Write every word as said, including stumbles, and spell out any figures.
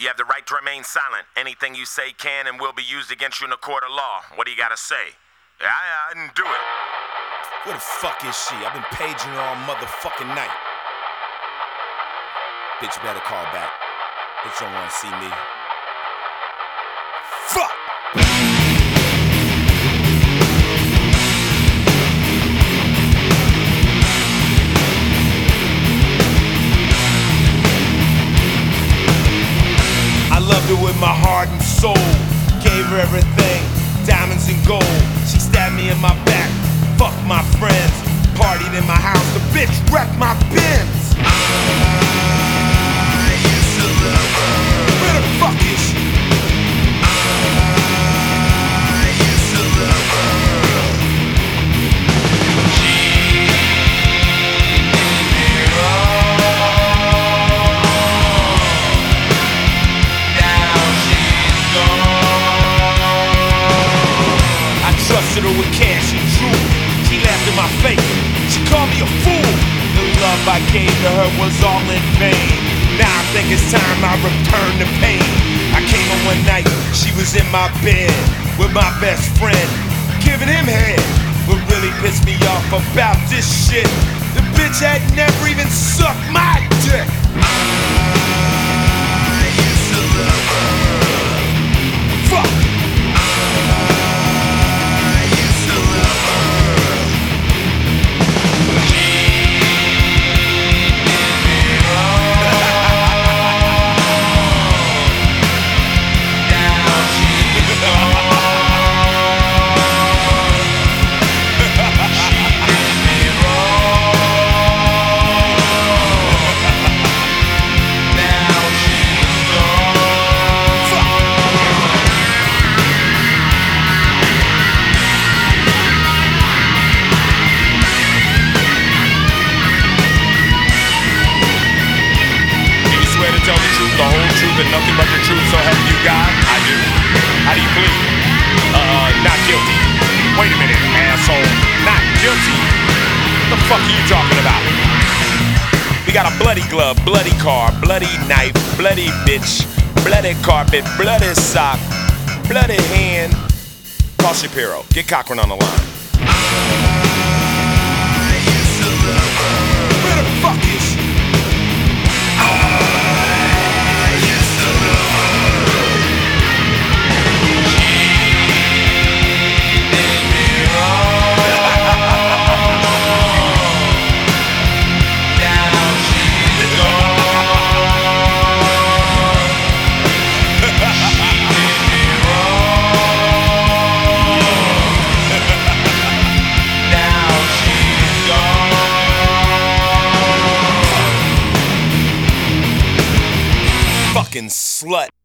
You have the right to remain silent. Anything you say can and will be used against you in a court of law. What do you gotta say? I, I didn't do it. Where the fuck is she? I've been paging her all motherfucking night. Bitch, you better call back. Bitch don't wanna see me. Fuck! I loved her with my heart and soul. Gave her everything, diamonds and gold. She stabbed me in my back, fucked my friends. Partied in my house, the bitch wrecked my Benz. I used to love her. Where the fuck is she? I used to love her. She did me wrong. Now she's gone. I trusted her with cash and truth. She laughed in my face. She called me a fool. The love I gave to her was all in vain. Now I think it's time I return the pain. I came home one night, she was in my bed with my best friend, giving him head. What really pissed me off about this shit, the bitch had never even sucked my dick. I used to love her. Fuck. I used to love her. Tell the truth, the whole truth, and nothing but the truth, so help you God? I do. How do you plead? Uh, not guilty. Wait a minute, asshole. Not guilty? What the fuck are you talking about? We got a bloody glove, bloody car, bloody knife, bloody bitch, bloody carpet, bloody sock, bloody hand. Call Shapiro. Get Cochran on the line. I used to love her. Where the fuck is she? Fucking slut.